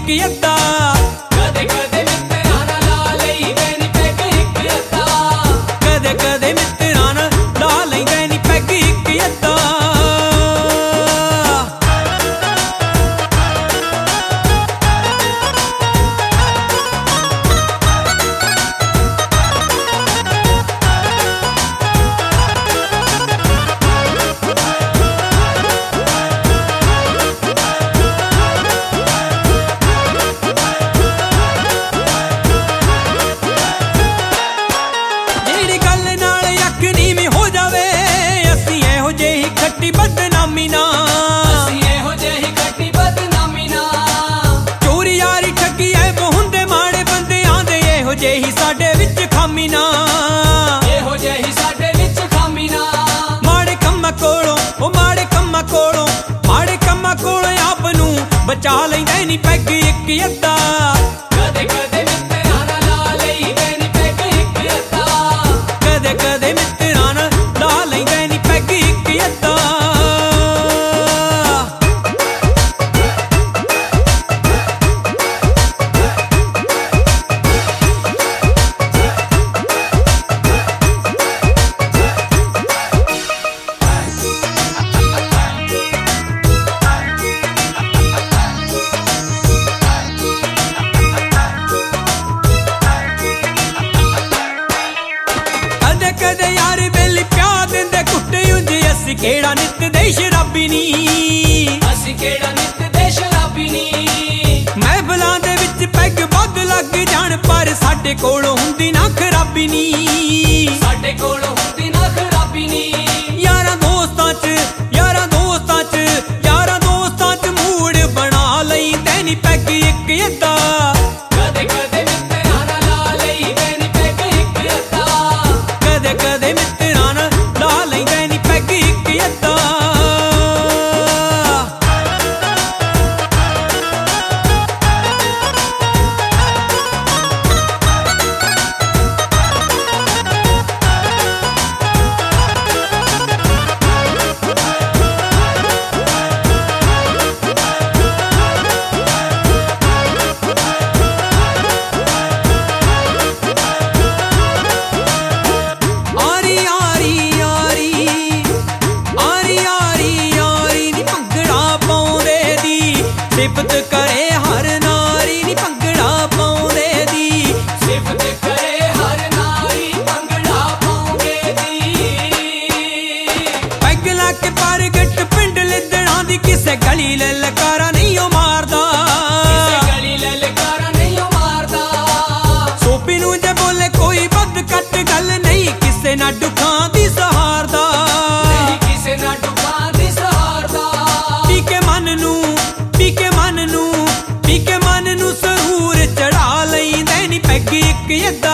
एक अद्धा कदे कदे मित्तरां नाल ला लईंदे नी पैग एक अद्धा कदे कदे मित्तरां नाल ला लईंदे नी पैग एक अद्धा बदनामी ना इहो जेही खट्टी बदनामी ना चोरी यारी ठगी ऐ बहुंदे माड़े बंदे आंदे इहो जेही साडे विच खामी ना इहो जेही साडे विच खामी ना माड़े कम्मां कोलों ओ माड़े कम्मां कोलों आप नूं बचा लैंदे नी पैग एक अद्धा कदे कदे मित्तरां नाल ला लईंदे नी पैग एक अद्धा कदे कदे मित्तरां नाल ला लैंदे नी पैग एक अद्धा कदे यार बेली प्या दिंदे कुट्टे उंज असी केड़ा नित दे शराबी नी असी केड़ा नित दे शराबी नी महफिलां दे विच पैग बद लग जाण पर साडे कोलों हुंदी ना खराबी नी साडे कोलों हुंदी ना खराबी नी यारां दोस्तां च मूड बना लईंदे नी पैग एक अद्धा कदे कदे मित्तरां नाल ला लईंदे नी पैग एक अद्धा कदे कदे मित्तरां नाल ला लैंदे नी पैग एक अद्धा सिफत करे हर नारी नी भंगड़ा पाउंदे दी सिफत करे हर नारी भंगड़ा पाउंदे दी पैग लग परगट पिंड लिदड़ां दी किसे गली ललकारा नहीं ओ मारदा किसे गली ललकारा नहीं ओ मारदा सोपी नूं जे बोले कोई बद कट गल नहीं किसे ना दुखां दी सहारदा नहीं किसे ना दुखां दी सहारदा पी के मन नूं सरूर चढ़ा लईंदे नी पैग एक अद्धा